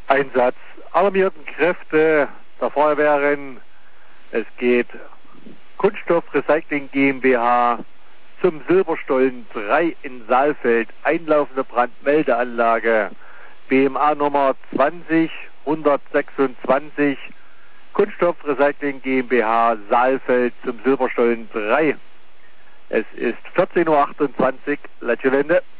Einsatz alarmierten Kräfte der Feuerwehren. Es geht Kunststoffrecycling GmbH zum Silberstollen 3 in Saalfeld. Einlaufende Brandmeldeanlage BMA Nummer 20126. Kunststoffrecycling GmbH Saalfeld zum Silberstollen 3. Es ist 14:28 Uhr, Latschewende.